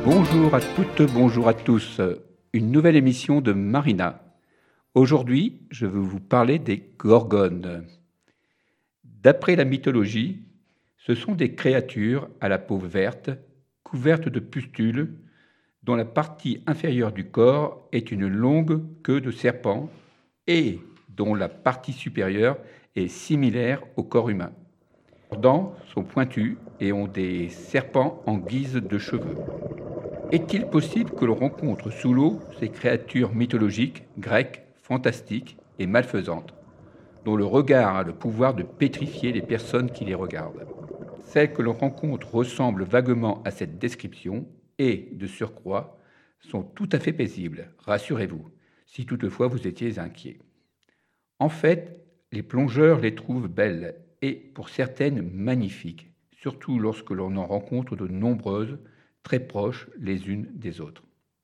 Bonjour à toutes, bonjour à tous. Une nouvelle émission de Marina. Aujourd'hui, je veux vous parler des gorgones. D'après la mythologie, ce sont des créatures à la peau verte, couvertes de pustules, dont la partie inférieure du corps est une longue queue de serpent et dont la partie supérieure est similaire au corps humain. Leurs dents sont pointues et ont des serpents en guise de cheveux. Est-il possible que l'on rencontre sous l'eau ces créatures mythologiques, grecques, fantastiques et malfaisantes, dont le regard a le pouvoir de pétrifier les personnes qui les regardent? Celles que l'on rencontre ressemblent vaguement à cette description et, de surcroît, sont tout à fait paisibles, rassurez-vous, si toutefois vous étiez inquiet. En fait, les plongeurs les trouvent belles et, pour certaines, magnifiques, surtout lorsque l'on en rencontre de nombreuses, très proches les unes des autres.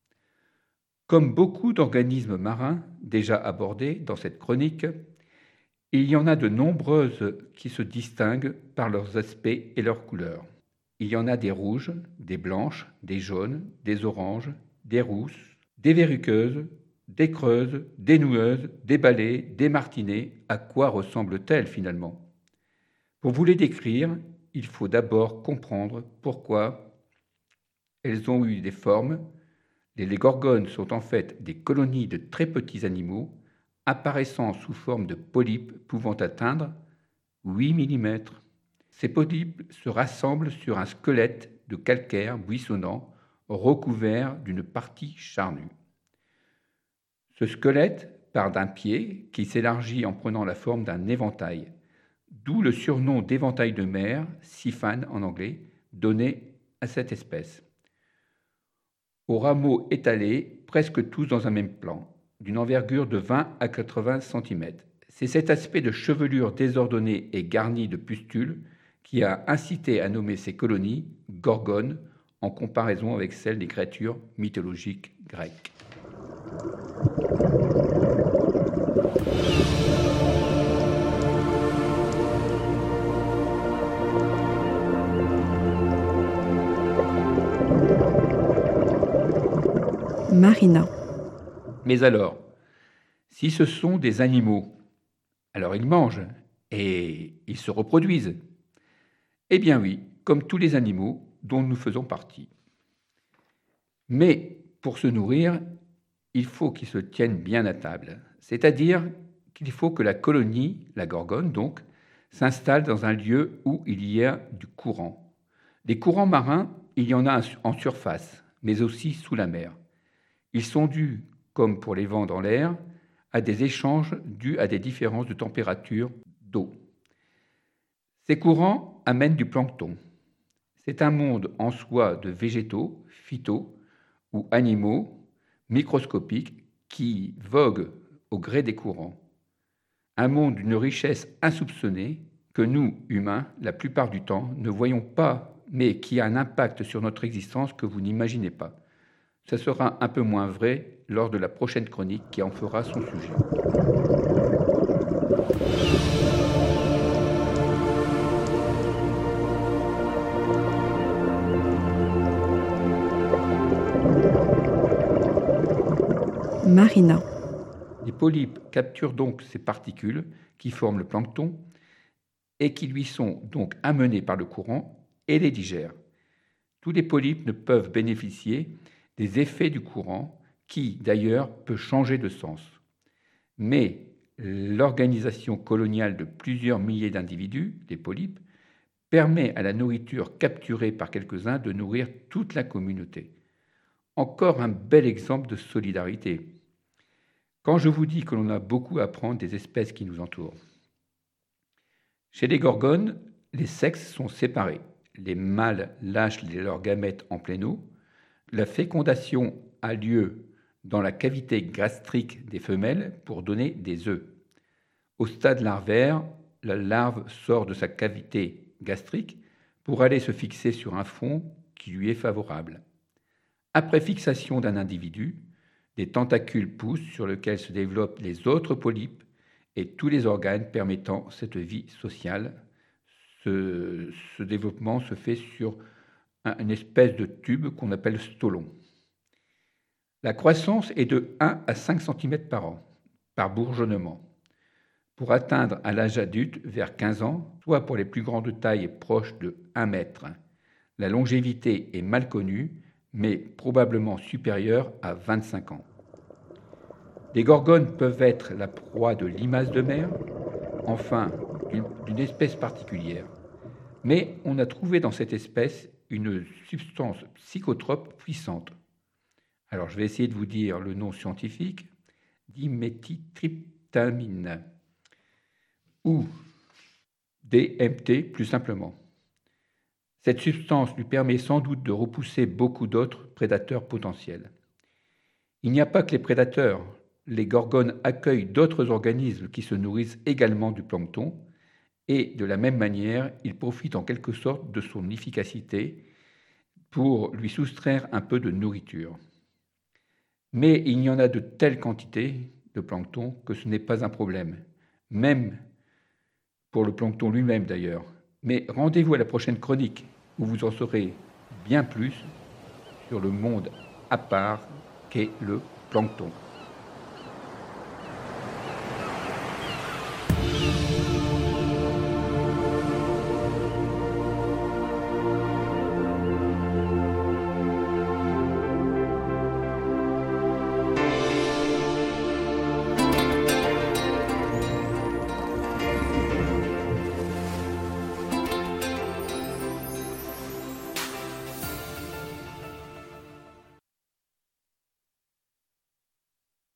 Comme beaucoup d'organismes marins déjà abordés dans cette chronique, il y en a de nombreuses qui se distinguent par leurs aspects et leurs couleurs. Il y en a des rouges, des blanches, des jaunes, des oranges, des rousses, des verruqueuses, des creuses, des noueuses, des balais, des martinets. À quoi ressemblent-elles finalement? Pour vous les décrire, il faut d'abord comprendre pourquoi elles ont eu des formes. Les gorgones sont en fait des colonies de très petits animaux apparaissant sous forme de polypes pouvant atteindre 8 mm. Ces polypes se rassemblent sur un squelette de calcaire buissonnant recouvert d'une partie charnue. Ce squelette part d'un pied qui s'élargit en prenant la forme d'un éventail, d'où le surnom d'éventail de mer, siphane en anglais, donné à cette espèce. Aux rameaux étalés, presque tous dans un même plan, d'une envergure de 20 à 80 cm. C'est cet aspect de chevelure désordonnée et garnie de pustules qui a incité à nommer ces colonies gorgones en comparaison avec celles des créatures mythologiques grecques. Marina. Mais alors, si ce sont des animaux, alors ils mangent et ils se reproduisent. Eh bien oui, comme tous les animaux dont nous faisons partie. Mais pour se nourrir, il faut qu'ils se tiennent bien à table. C'est-à-dire qu'il faut que la colonie, la gorgone donc, s'installe dans un lieu où il y a du courant. Des courants marins, il y en a en surface, mais aussi sous la mer. Ils sont dus, comme pour les vents dans l'air, à des échanges dus à des différences de température d'eau. Ces courants amènent du plancton. C'est un monde en soi de végétaux, phytos ou animaux microscopiques qui voguent au gré des courants. Un monde d'une richesse insoupçonnée que nous, humains, la plupart du temps, ne voyons pas, mais qui a un impact sur notre existence que vous n'imaginez pas. Ce sera un peu moins vrai lors de la prochaine chronique qui en fera son sujet. Marina. Les polypes capturent donc ces particules qui forment le plancton et qui lui sont donc amenées par le courant et les digèrent. Tous les polypes ne peuvent bénéficier des effets du courant qui, d'ailleurs, peut changer de sens. Mais l'organisation coloniale de plusieurs milliers d'individus, les polypes, permet à la nourriture capturée par quelques-uns de nourrir toute la communauté. Encore un bel exemple de solidarité. Quand je vous dis que l'on a beaucoup à apprendre des espèces qui nous entourent. Chez les gorgones, les sexes sont séparés. Les mâles lâchent leurs gamètes en pleine eau. La fécondation a lieu dans la cavité gastrique des femelles pour donner des œufs. Au stade larvaire, la larve sort de sa cavité gastrique pour aller se fixer sur un fond qui lui est favorable. Après fixation d'un individu, des tentacules poussent sur lesquels se développent les autres polypes et tous les organes permettant cette vie sociale. Ce développement se fait sur une espèce de tube qu'on appelle stolon. La croissance est de 1 à 5 cm par an, par bourgeonnement, pour atteindre à l'âge adulte vers 15 ans, soit pour les plus grandes tailles proches de 1 mètre. La longévité est mal connue, mais probablement supérieure à 25 ans. Les gorgones peuvent être la proie de limaces de mer, enfin d'une espèce particulière. Mais on a trouvé dans cette espèce une substance psychotrope puissante. Alors je vais essayer de vous dire le nom scientifique, diméthyltryptamine, ou DMT plus simplement. Cette substance lui permet sans doute de repousser beaucoup d'autres prédateurs potentiels. Il n'y a pas que les prédateurs. Les gorgones accueillent d'autres organismes qui se nourrissent également du plancton et de la même manière, ils profitent en quelque sorte de son efficacité pour lui soustraire un peu de nourriture. Mais il y en a de telles quantités de plancton que ce n'est pas un problème, même pour le plancton lui-même d'ailleurs. Mais rendez-vous à la prochaine chronique où vous en saurez bien plus sur le monde à part qu'est le plancton.